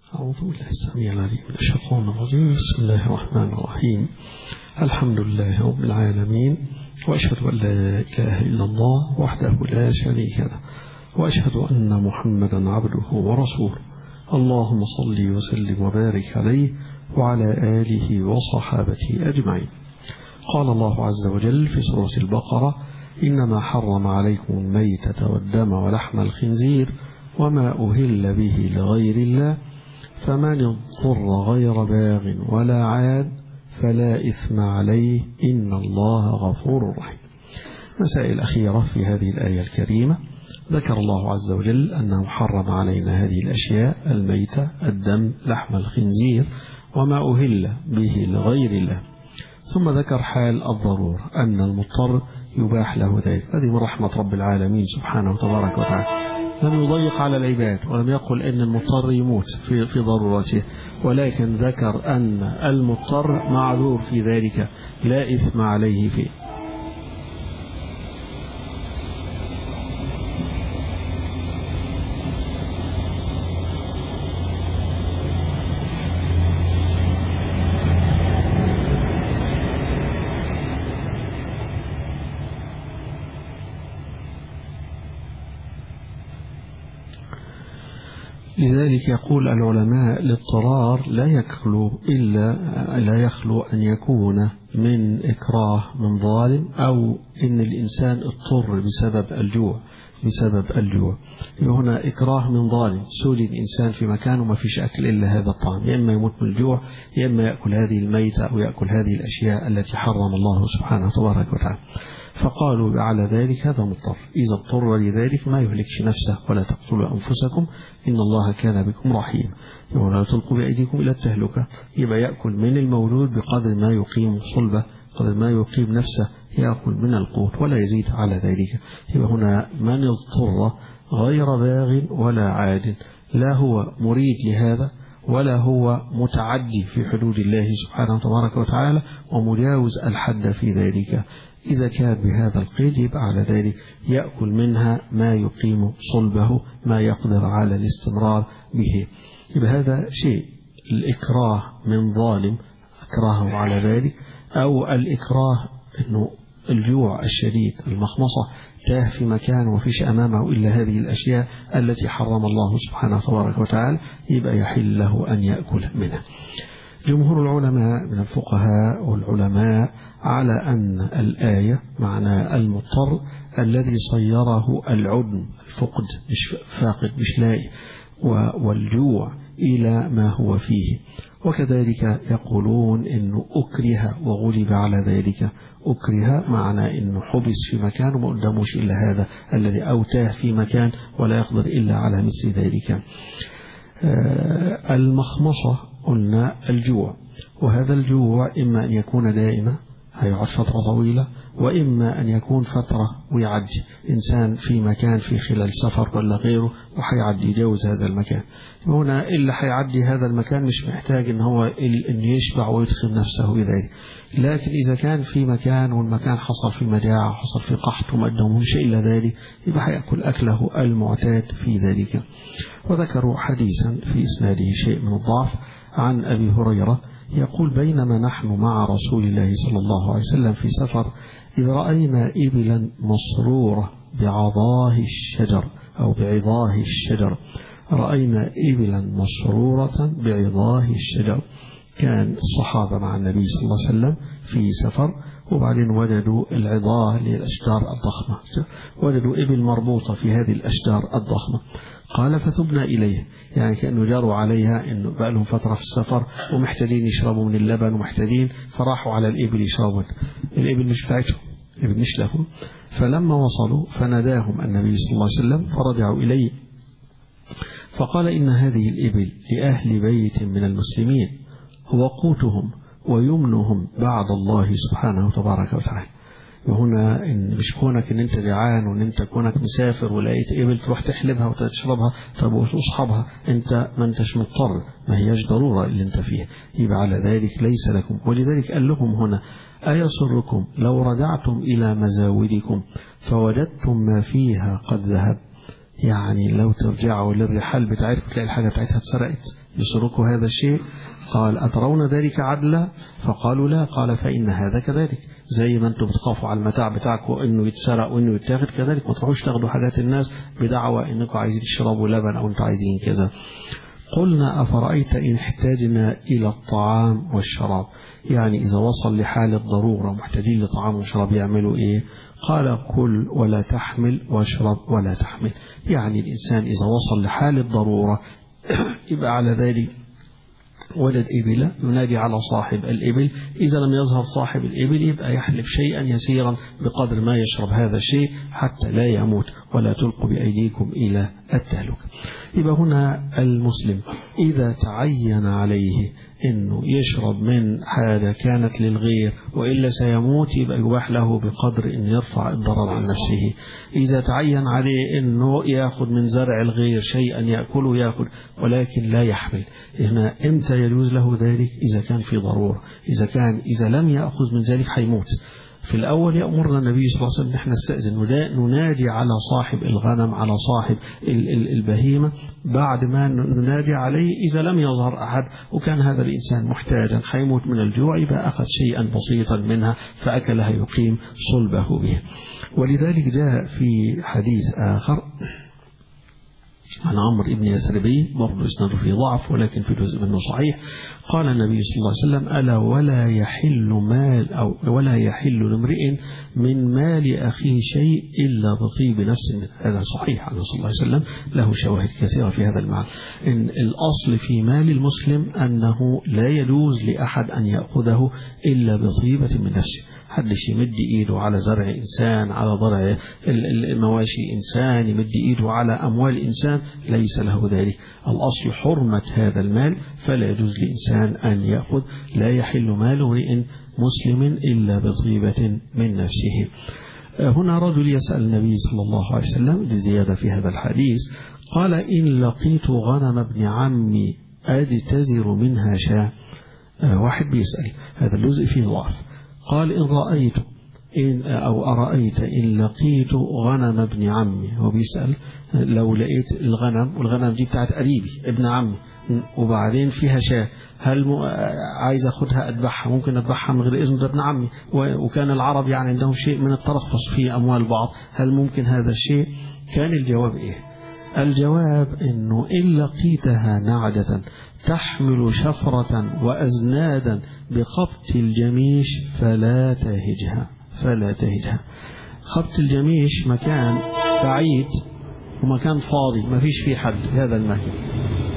أعوذ بالله السميع العليم من الشيطان الرجيم. بسم الله الرحمن الرحيم. الحمد لله رب العالمين، وأشهد أن لا إله إلا الله وحده لا شريك له، وأشهد أن محمدا عبده ورسوله. اللهم صل وسلم وبارك عليه وعلى آله وصحابته أجمعين. قال الله عز وجل في سورة البقرة: إنما حرم عليكم الميتة والدم ولحم الخنزير وما أهل به لغير الله فمن اضطر غير باغ ولا عاد فلا إثم عليه إن الله غفور رحيم. مسائل الأخيرة في هذه الآية الكريمة: ذكر الله عز وجل أنه حرم علينا هذه الأشياء: الميتة، الدم، لحم الخنزير، وما أهل به لغير الله. ثم ذكر حال الضرور، أن المضطر يباح له ذلك. هذه من رحمة رب العالمين سبحانه وتبارك وتعالى، لم يضيق على العباد ولم يقل إن المضطر يموت في ضرورته، ولكن ذكر أن المضطر معذور في ذلك لا إثم عليه فيه. لذلك يقول العلماء: الاضطرار لا يخلو أن يكون من إكراه من ظالم، أو إن الإنسان اضطر بسبب الجوع. هنا إكراه من ظالم، سولي الإنسان في مكان وما فيش أكل إلا هذا الطعام، يا إما يموت من الجوع يا إما يأكل هذه الميتة أو يأكل هذه الأشياء التي حرم الله سبحانه وتبارك وتعالى. فقالوا على ذلك هذا مضطر، إذا اضطر لذلك ما يهلكش نفسه: ولا تقتلوا أنفسكم إن الله كان بكم رحيما. ولا تلقوا بأيديكم إلى التهلكة. يبقى يأكل من المولود بقدر ما يقيم صلبه، قدر ما يقيم نفسه، يأكل من القوت ولا يزيد على ذلك. يبقى هنا من اضطر غير باغ ولا عاد، لا هو مريد لهذا ولا هو متعدي في حدود الله سبحانه وتبارك وتعالى ومجاوز الحد في ذلك. إذا كان بهذا القيد يبقى على ذلك يأكل منها ما يقيم صلبه، ما يقدر على الاستمرار به. يبقى هذا شيء. الإكراه من ظالم أكرهه على ذلك، أو الإكراه أنه الجوع الشديد، المخمصة، تاه في مكان وفيش أمامه إلا هذه الأشياء التي حرم الله سبحانه وتبارك وتعالى، يبقى يحل له أن يأكل منها. جمهور العلماء من الفقهاء والعلماء على أن الآية معنى المضطر الذي صيره العدم، الفقد، مش فاقد، مش لاقي، والجوع إلى ما هو فيه. وكذلك يقولون إنه أكره وغلب على ذلك. أكره معنى إنه حبس في مكان وما قدموش إلا هذا الذي أوتاه في مكان ولا يقدر إلا على مثل ذلك. المخمصة قلنا الجوع، وهذا الجوع إما أن يكون دائما هيقعد فترة طويلة، وإما أن يكون فترة ويعدي. إنسان في مكان في خلال سفر ولا غيره وحيعدي يجاوز هذا المكان، هنا اللي حيعدي هذا المكان مش محتاج إن هو إن يشبع ويدخل نفسه بذلك. لكن إذا كان في مكان والمكان حصل في مجاعة، حصل في قحط وما قدمهمش إلا ذلك، يبقى حيأكل أكله المعتاد في ذلك. وذكروا حديثا في إسناده شيء من الضعف عن أبي هريرة يقول: بينما نحن مع رسول الله صلى الله عليه وسلم في سفر إذ رأينا إبلا مسرورة بعضاه الشجر أو بعضاه الشجر. رأينا إبلا مسرورة بعضاه الشجر. كان الصحابة مع النبي صلى الله عليه وسلم في سفر، وبعدين وجدوا العظاه للأشجار الضخمة، وجدوا إبل مربوطة في هذه الأشجار الضخمة. قال: فثبنا إليه، يعني كأنه جاروا عليها إنه بقى لهم فترة في السفر ومحتاجين يشربوا من اللبن ومحتاجين، فراحوا على الإبل يشربوا. الإبل مش بتاعتهم، الإبل مش لهم. فلما وصلوا فناداهم النبي صلى الله عليه وسلم فرجعوا إليه، فقال: إن هذه الإبل لأهل بيت من المسلمين، هو قوتهم ويمنهم بعد الله سبحانه وتبارك وتعالى. وهنا إن مش كونك إن أنت جعان وإن أنت كونك مسافر ولقيت إبل تروح تحلبها وتشربها، طب وأصحابها أنت ما أنتش مضطر، ما هيش ضرورة اللي أنت فيها، يبقى على ذلك ليس لكم. ولذلك قال لهم هنا: أيسركم لو رجعتم إلى مزاودكم فوجدتم ما فيها قد ذهب. يعني لو ترجعوا للرحال بتاعتكم تلاقي الحاجة بتاعتها اتسرقت، يسرك هذا الشيء؟ قال أترون ذلك عدلا؟ فقالوا لا. قال فإن هذا كذلك، زي ما أنتم بتخافوا على المتاع بتاعكم إنه يتسرق وإنه يتاخد، كذلك ما تروحوش تاخدوا حاجات الناس بدعوى إنكم عايزين تشربوا لبن أو أنتم عايزين كذا. قلنا أفرأيت إن احتاجنا إلى الطعام والشراب، يعني إذا وصل لحالة ضرورة محتاجين لطعام وشراب يعملوا إيه؟ قال كل ولا تحمل واشرب ولا تحمل. يعني الإنسان إذا وصل لحالة ضرورة يبقى على ذلك ولد إبل ينادي على صاحب الإبل، إذا لم يظهر صاحب الإبل يبقى يحلب شيئا يسيرا بقدر ما يشرب هذا الشيء حتى لا يموت، ولا تلقوا بأيديكم إلى التهلكة. يبقى هنا المسلم إذا تعين عليه إنه يشرب من حاجة كانت للغير وإلا سيموت، يبقى يباح له بقدر إن يرفع الضرر عن نفسه. إذا تعين عليه إنه يأخذ من زرع الغير شيئا يأكله يأخذ، ولكن لا يحمل. هنا إمتى يجوز له ذلك؟ إذا كان في ضرورة. إذا لم يأخذ من ذلك حيموت. في الأول يأمرنا النبي صلى الله عليه وسلم نحن نستأذن ننادي على صاحب الغنم على صاحب البهيمة بعد ما ننادي عليه. إذا لم يظهر أحد وكان هذا الإنسان محتاجا حيموت من الجوع، يبقى أخذ شيئا بسيطا منها فأكلها يقيم صلبه به. ولذلك جاء في حديث آخر عن عمرو بن يثربي برضه اسناده في ضعف ولكن في جزء منه صحيح. قال النبي صلى الله عليه وسلم ألا ولا يحل لامرئ من مال أخيه شيء إلا بطيب نفس منه. هذا صحيح عنه صلى الله عليه وسلم، له شواهد كثيرة في هذا المعنى. إن الأصل في مال المسلم أنه لا يجوز لأحد أن يأخذه إلا بطيبة من نفسه. حدش يمد إيده على زرع إنسان، على ضرع المواشي إنسان، يمد إيده على أموال إنسان، ليس له ذلك. الأصل حرمة هذا المال، فلا يجوز لإنسان أن يأخذ. لا يحل مال امرئ مسلم إلا بطيبة من نفسه. هنا رجل يسأل النبي صلى الله عليه وسلم لزيادة في هذا الحديث، قال إن لقيت غنم ابن عمي أجتزر منها شاة. واحد بيسأل، هذا الجزء فيه ضعف. قال أرأيت إن لقيت غنم ابن عمي. هو بيسأل لو لقيت الغنم، والغنم دي بتاعت قريبي ابن عمي وبعدين فيها شاة، هل عايز أخدها أذبحها؟ ممكن أذبحها من غير إذن ده ابن عمي، وكان العرب يعني عندهم شيء من الترخص في أموال بعض، هل ممكن هذا الشيء؟ كان الجواب إيه؟ الجواب إنه إن لقيتها نعجة تحمل شفرة وأزنادا بخبط الجميش فلا تهجها. خبط الجميش مكان بعيد ومكان فاضي ما فيش فيه حد، هذا المكان.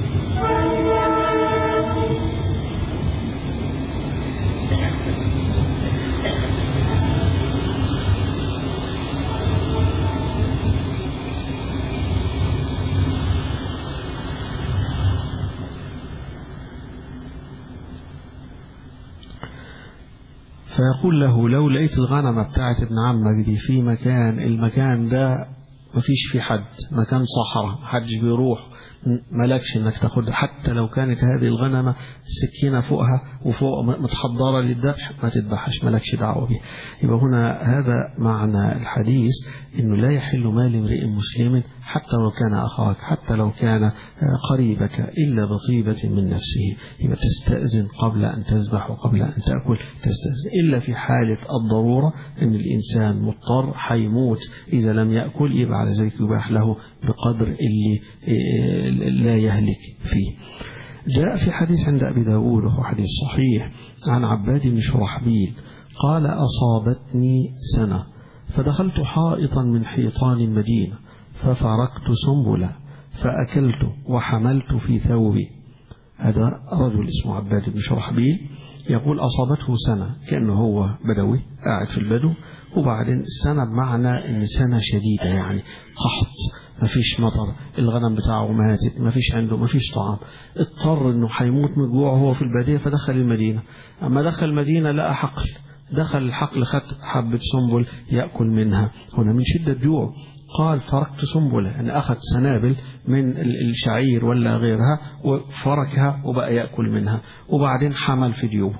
فيقول له لو لقيت الغنمة بتاعت ابن عمك دي في المكان ده مفيش فيه حد، مكان صحراء محدش بيروح، ملكش انك تاخد، حتى لو كانت هذه الغنمة السكينة فوقها وفوق متحضرة للذبح ما تذبحش، ملكش دعوة بها. يبقى هنا هذا معنى الحديث، انه لا يحل مال امرئ مسلم حتى لو كان اخاك، حتى لو كان قريبك، الا بطيبة من نفسه. يبقى تستأذن قبل ان تذبح وقبل ان تأكل، تستأذن الا في حالة الضرورة، ان الانسان مضطر حيموت اذا لم يأكل، يبقى على ذلك يباح له بقدر اللي لا يهلك فيه. جاء في حديث عند أبي داود وهو حديث صحيح عن عباد بن شرحبيل قال أصابتني سنة فدخلت حائطا من حيطان المدينة ففرقت سنبلا فأكلت وحملت في ثوبي. هذا رجل اسمه عباد بن شرحبيل يقول أصابته سنة، كأنه هو بدوي قاعد في البدو، وبعدين السنة بمعنى ان سنة شديدة يعني قحط، ما فيش مطر، الغنم بتاعه ماتت، ما فيش عنده، ما فيش طعام، اضطر انه حيموت من الجوع وهو في البادية، فدخل المدينة. اما دخل المدينة لقى حقل، دخل الحقل خد حبة سنبل يأكل منها، هنا من شدة جوع. قال فرقت سنبلة، أن أخذ سنابل من الشعير ولا غيرها وفركها وبقى يأكل منها، وبعدين حمل في ديوب.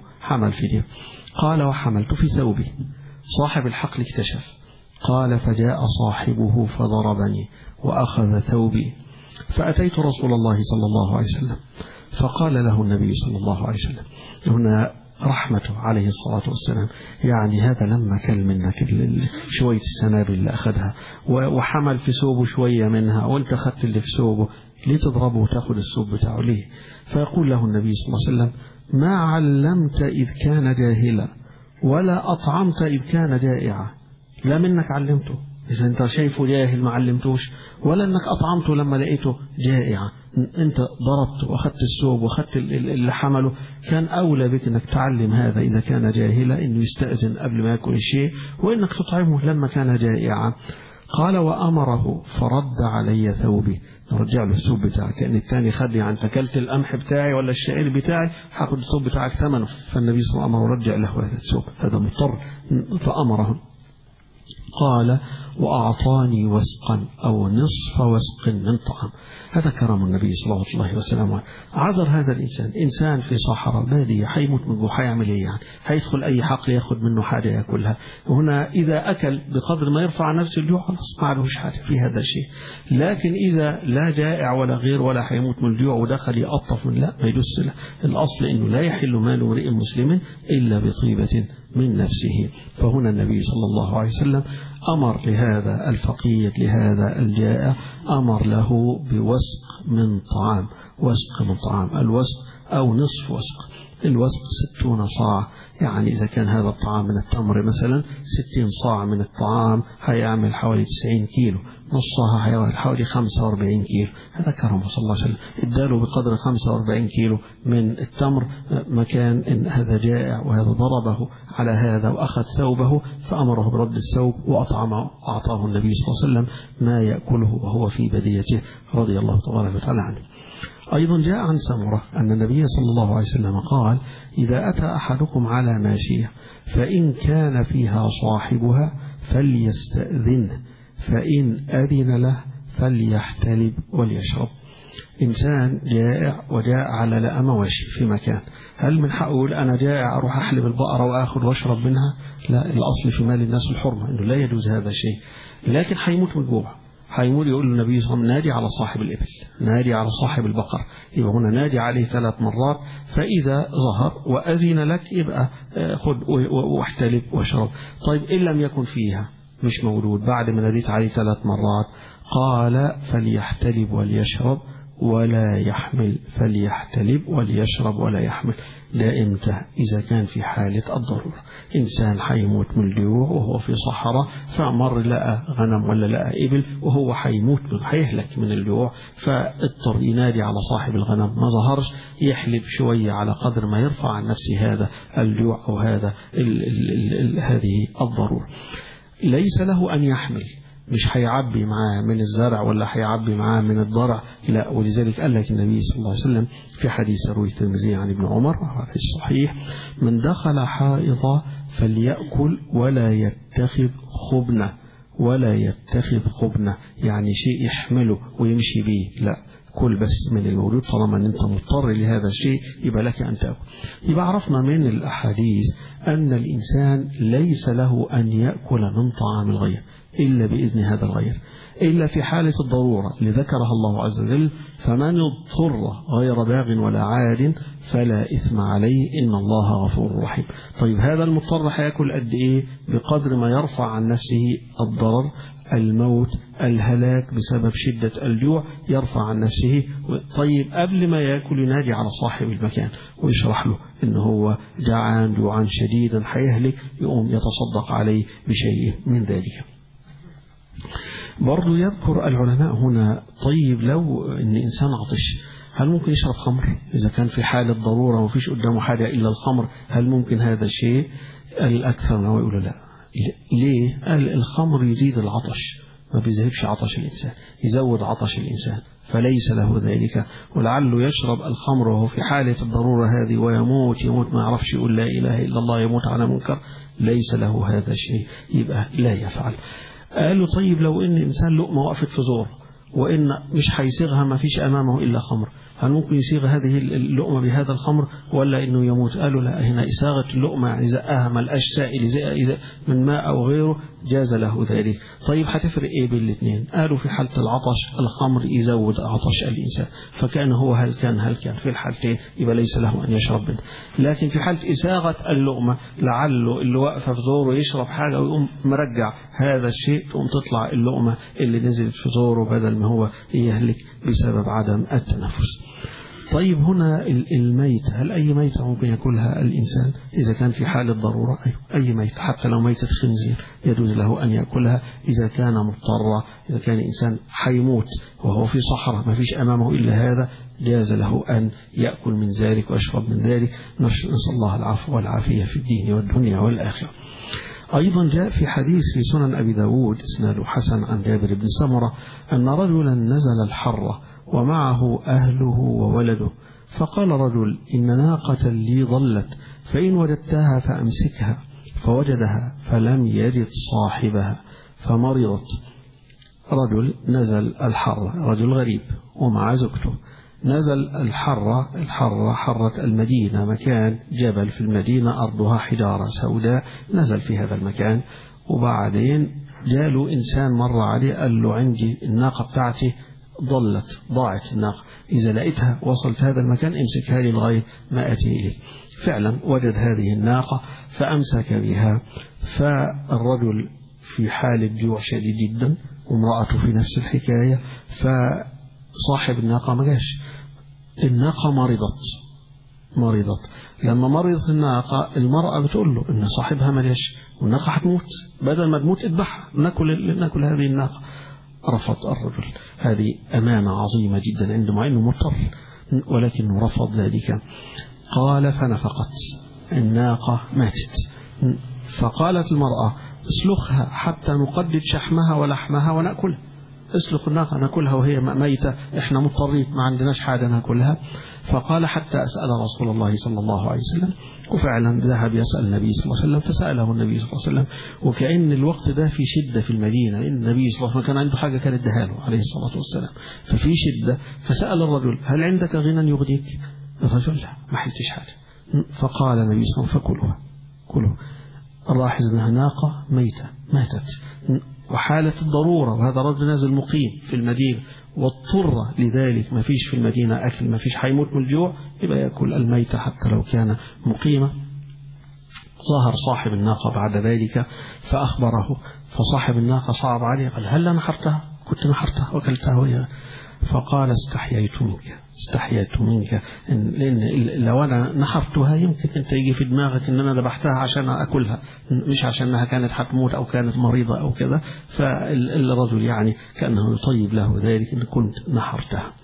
قال وحملت في ثوبي. صاحب الحقل اكتشف، قال فجاء صاحبه فضربني وأخذ ثوبي، فأتيت رسول الله صلى الله عليه وسلم فقال له النبي صلى الله عليه وسلم، هنا رحمته عليه الصلاة والسلام، يعني هذا لما كل منك شوية السنابل اللي أخذها وحمل في ثوبه شوية منها وانت أخذت اللي في ثوبه، ليه تضربه وتأخذ الثوب بتاعه ليه؟ فيقول له النبي صلى الله عليه وسلم: ما علمت إذ كان جاهلا ولا أطعمت إذ كان جائعا. لا منك علمته إذا أنت شايفه جاهل ما علمتوش، ولا أنك أطعمته لما لقيته جائعا. أنت ضربته وأخذت الثوب وأخذت اللي حمله، كان أولى بك أنك تعلم هذا إذا كان جاهلا إنه يستأذن قبل ما يأكل الشيء، وإنك تطعمه لما كان جائعا. قال: وأمره فرد علي ثوبي، رجع له الثوب بتاعك، كأن الثاني خد عن تكلت القمح بتاعي ولا الشعير بتاعي، هاخد الثوب بتاعك ثمنه. فالنبي صلى الله عليه وسلم رجع له هذا الثوب، هذا مضطر فأمره. قال: وأعطاني وسقا أو نصف وسق من طعام. هذا كرم النبي صلى الله عليه وسلم. عذر هذا الإنسان، إنسان في صحراء بادية حيموت من جوع، حيعمل إيه يعني؟ هيدخل أي حقل ياخد منه حاجة يأكلها، وهنا إذا أكل بقدر ما يرفع نفس الجوع خلاص ما عليهوش حاجة في هذا الشيء. لكن إذا لا جائع ولا غير ولا حيموت من الجوع ودخل يقطف من لا ما يدوس له. الأصل إنه لا يحل مال امرئ مسلم إلا بطيبة من نفسه. فهنا النبي صلى الله عليه وسلم أمر لهذا الفقير لهذا الجائع، أمر له بوسق من طعام، وسق من طعام، الوسق أو نصف وسق. الوسق 60 صاع، يعني إذا كان هذا الطعام من التمر مثلا 60 صاع من الطعام هيعمل حوالي 90 كيلو، نصها هيعمل حوالي 45 كيلو. هذا كرمه صلى الله عليه وسلم، اداله بقدر 45 كيلو من التمر، مكان إن هذا جائع وهذا ضربه على هذا وأخذ ثوبه فأمره برد الثوب وأطعمه، أعطاه النبي صلى الله عليه وسلم ما يأكله وهو في بديته رضي الله تبارك وتعالى عنه. أيضا جاء عن سمرة أن النبي صلى الله عليه وسلم قال: إذا أتى أحدكم على ماشية فإن كان فيها صاحبها فليستأذنه، فإن أذن له فليحتلب وليشرب. إنسان جائع وجاء على لأمة واشي في مكان، هل من حقه يقول أنا جائع أروح أحلب البقرة وأخذ وأشرب منها؟ لا، الأصل في مال الناس الحرمة، إنه لا يجوز هذا الشيء. لكن حيموت من جوع، حيموت، يقول النبي صلى الله عليه وسلم: نادي على صاحب الإبل، نادي على صاحب البقر. يبقى هنا نادي عليه 3 مرات، فإذا ظهر وأذن لك يبقى خذ واحتلب واشرب. طيب إن لم يكن فيها مش موجود بعد ما ناديت عليه 3 مرات، قال: فليحتلب وليشرب ولا يحمل، فليحتلب وليشرب ولا يحمل. ده إمتى؟ إذا كان في حالة الضرورة، إنسان حيموت من الجوع وهو في صحراء فمر لقى غنم ولا لقى إبل وهو حيموت حيهلك من الجوع، فاضطر ينادي على صاحب الغنم، ما ظهرش يحلب شوية على قدر ما يرفع عن نفسه هذا الجوع أو هذا هذه الضرورة. ليس له أن يحمل، مش هيعبي معاه من الزرع ولا هيعبي معاه من الضرع، لا. ولذلك قال لك النبي صلى الله عليه وسلم في حديث رواه الترمذي عن ابن عمر في الصحيح: من دخل حائطا فليأكل ولا يتخذ خبنة، ولا يتخذ خبنة يعني شيء يحمله ويمشي به، لا، كل بس من الموجود. طالما ان انت مضطر لهذا الشيء يبقى لك ان تأكل. يبقى عرفنا من الأحاديث أن الإنسان ليس له أن يأكل من طعام الغير إلا بإذن هذا الغير، إلا في حالة الضرورة اللي ذكرها الله عز وجل: فمن اضطر غير باغ ولا عاد فلا إثم عليه إن الله غفور رحيم. طيب هذا المضطر هياكل قد إيه؟ بقدر ما يرفع عن نفسه الضرر، الموت، الهلاك بسبب شدة الجوع، يرفع عن نفسه. طيب قبل ما يأكل ينادي على صاحب المكان ويشرح له إنه هو جعان جوعا شديدا هيهلك، يقوم يتصدق عليه بشيء من ذلك. برضو يذكر العلماء هنا: طيب لو إن إنسان عطش هل ممكن يشرب خمر؟ إذا كان في حالة ضرورة ومفيش قدامه حاجة إلا الخمر، هل ممكن هذا الشيء؟ الأكثر ما يقولوا لا. ليه؟ قال الخمر يزيد العطش، ما بيذهبش عطش الإنسان، يزود عطش الإنسان، فليس له ذلك. ولعله يشرب الخمر وهو في حالة الضرورة هذه ويموت ما يعرفش يقول لا إله إلا الله، يموت على منكر، ليس له هذا الشيء، يبقى لا يفعل. قالوا طيب لو إن إنسان لقمة وقفت في زور وإن مش هيسيغها، ما فيش أمامه إلا خمر، هل ممكن يصيغ هذه اللقمة بهذا الخمر ولا إنه يموت؟ قالوا لا، هنا إصاغة اللقمة يعني زقها ملقاش سائل إذا من ماء أو غيره جاز له ذلك. طيب هتفرق إيه بين الاثنين؟ قالوا في حالة العطش الخمر يزود عطش الإنسان، فكان هو هل كان في الحالتين يبقى ليس له أن يشرب منه. لكن في حالة إصاغة اللقمة لعله اللي واقفة في زوره يشرب حاجة ويقوم مرجع هذا الشيء، تقوم تطلع اللقمة اللي نزلت في زوره بدل ما هو يهلك بسبب عدم التنفس. طيب هنا الميت، هل أي ميتة ممكن يأكلها الإنسان إذا كان في حالة ضرورة؟ أي ميت حتى لو ميتة خنزير يجوز له أن يأكلها إذا كان مضطرا. إذا كان إنسان حيموت وهو في صحراء ما فيش أمامه إلا هذا جاز له أن يأكل من ذلك ويشرب من ذلك. نسأل الله العفو والعافية في الدين والدنيا والآخرة. أيضا جاء في حديث في سنن أبي داود إسناده حسن عن جابر بن سمرة أن رجلا نزل الحرة ومعه أهله وولده، فقال رجل إن ناقة لي ضلت فإن وجدتها فأمسكها، فوجدها فلم يجد صاحبها فمرضت. رجل نزل الحرة، رجل غريب ومع زوجته، نزل الحرة حرة المدينة، مكان جبل في المدينة أرضها حجارة سوداء، نزل في هذا المكان. وبعدين جاله إنسان مر عليه قال له عندي الناقة بتاعتي ضاعت الناقة، إذا لقيتها وصلت هذا المكان امسكها لي لغاية ما أتي إليه. فعلا وجد هذه الناقة فأمسك بها. فالرجل في حالة جوع شديد جدا وامرأته في نفس الحكاية، فصاحب الناقة ما جاش. الناقة مرضت. لما مرضت الناقة المرأة بتقول له إن صاحبها ما جاش والناقة هتموت، بدل ما تموت اذبحها ناكل هذه الناقة. رفض الرجل، هذه أمانة عظيمة جدا عنده مع أنه مضطر، ولكنه رفض ذلك. قال فنفقت الناقة ماتت. فقالت المرأة اسلخها حتى نقدد شحمها ولحمها ونأكلها. اسلخ الناقة نأكلها وهي ميتة، احنا مضطرين ما عندناش حاجة نأكلها. فقال حتى أسأل رسول الله صلى الله عليه وسلم. وفعلا ذهب يسأل النبي صلى الله عليه وسلم، فسأله النبي صلى الله عليه وسلم. وكأن الوقت ده في شدة في المدينة، لأن النبي صلى الله عليه وسلم كان عنده حاجة كانت دهاله عليه الصلاة والسلام، ففي شدة. فسأل الرجل هل عندك غنى يغنيك؟ الرجل لا، ما حلتش حاجة. فقال النبي صلى الله عليه وسلم فكلوا. اللاحظ أنها ناقة ماتت وحالة الضرورة، وهذا رجل نازل مقيم في المدينة واضطر لذلك، ما فيش في المدينة أكل، ما فيش، حيموت من الجوع، يبقى يأكل الميتة حتى لو كان مقيمة. ظهر صاحب الناقة بعد ذلك فأخبره، فصاحب الناقة صعب عليه، قال هل نحرتها؟ كنت نحرتها وكلتها وهي. فقال استحييت منك لأن لو أنا نحرتها يمكن أنت يجي في دماغك أن أنا ذبحتها عشان أكلها، مش عشان أنها كانت حتموت أو كانت مريضة أو كذا. فالرجل يعني كأنه يطيب له ذلك أن كنت نحرتها.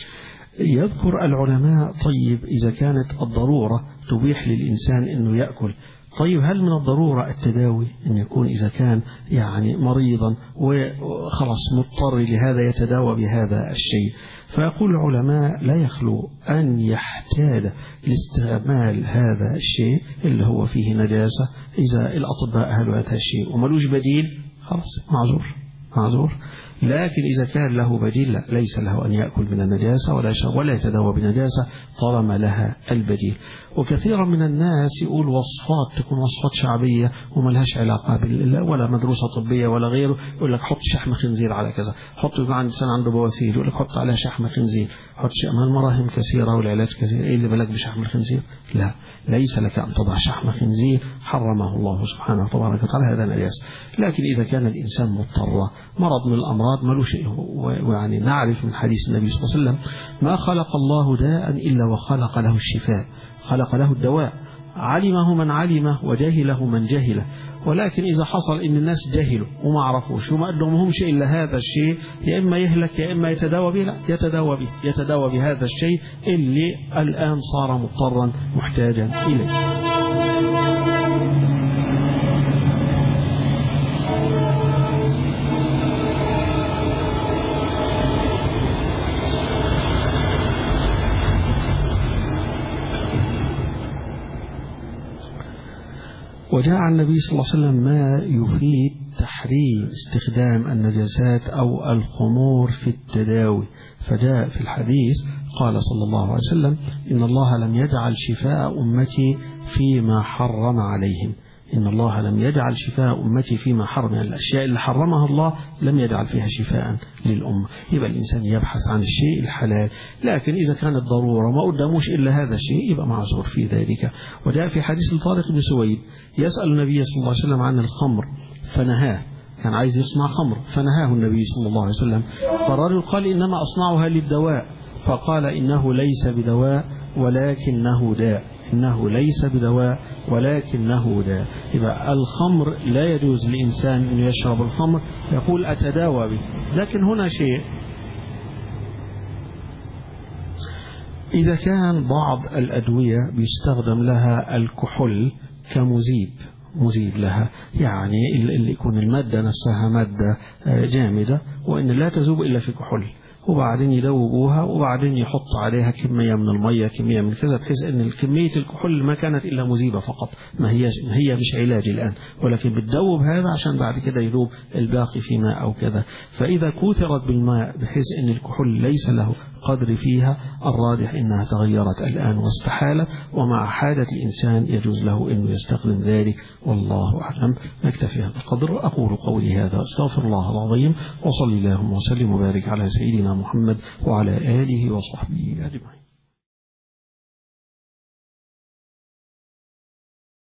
يذكر العلماء طيب إذا كانت الضرورة تبيح للإنسان أنه يأكل، طيب هل من الضرورة التداوي أن يكون إذا كان يعني مريضا وخلاص مضطر لهذا يتداوى بهذا الشيء؟ فيقول العلماء لا يخلو أن يحتاج لاستعمال هذا الشيء اللي هو فيه نجاسة. إذا الأطباء أهلوا هذا الشيء وملوش بديل خلاص معذور. لكن إذا كان له بديل لا، ليس له أن يأكل من النجاسة ولا يتداوى بنجاسة طالما لها البديل. وكثيرا من الناس يقول وصفات تكون وصفات شعبية وما لهاش علاقة ولا مدروسة طبية ولا غيره، يقول لك حط شحم خنزير على كذا، حط إنسان عنده بواسير يقول لك حط عليها شحم خنزير، حط المراهم كثيرة والعلاج كثير، إيه اللي بالك بشحم الخنزير؟ لا، ليس لك أن تضع شحم خنزير حرمه الله سبحانه وتبارك وتعالى، هذا نجاسة. لكن إذا كان الإنسان مضطر مرض من الأمراض ملوش، ويعني نعرف من حديث النبي صلى الله عليه وسلم ما خلق الله داء إلا وخلق له الشفاء، خلق له الدواء، علمه من علمه وجهله من جهله. ولكن إذا حصل إن الناس جهلوا وما عرفوش وما قدمهمش إلا هذا الشيء، يا إما يهلك يا إما يتداوى به، لا يتداوى بهذا الشيء اللي الآن صار مضطرا محتاجا إليه. وجاء عن النبي صلى الله عليه وسلم ما يفيد تحريم استخدام النجاسات أو الخمور في التداوي. فجاء في الحديث قال صلى الله عليه وسلم إن الله لم يجعل شفاء أمتي فيما حرم عليهم. إن الله لم يجعل شفاء أمتي فيما حرم، يعني الأشياء اللي حرمها الله لم يجعل فيها شفاء للأمة. يبقى الإنسان يبحث عن الشيء الحلال، لكن إذا كانت ضرورة ما قداموش إلا هذا الشيء يبقى معذور في ذلك. وجاء في حديث الطارق بن سويد يسأل النبي صلى الله عليه وسلم عن الخمر فنهاه، كان عايز يصنع خمر فنهاه النبي صلى الله عليه وسلم. فالرجل قال إنما أصنعها للدواء، فقال إنه ليس بدواء ولكنه داء، إنه ليس بدواء ولكنه داء. يبقى الخمر لا يجوز للإنسان أن يشرب الخمر يقول أتداوى به. لكن هنا شيء، إذا كان بعض الأدوية بيستخدم لها الكحول مزيد لها، يعني اللي يكون المادة نفسها مادة جامدة وإن لا تذوب إلا في كحول، وبعدين يدوبوها وبعدين يحط عليها كمية من المية كمية من كذا، بحيث ان كمية الكحول ما كانت الا مذيبة فقط، ما هي مش علاج الان، ولكن بتدوب هذا عشان بعد كده يذوب الباقي في ماء او كذا. فاذا كثرت بالماء بحيث ان الكحول ليس له قدر فيها، الراجح انها تغيرت الان واستحالت، ومع حاجة الانسان يجوز له انه يستخدم ذلك، والله اعلم. نكتفي هذا القدر. اقول قولي هذا استغفر الله العظيم، وصلي اللهم وسلم وبارك على سيدنا محمد وعلى آله وصحبه أجمعين.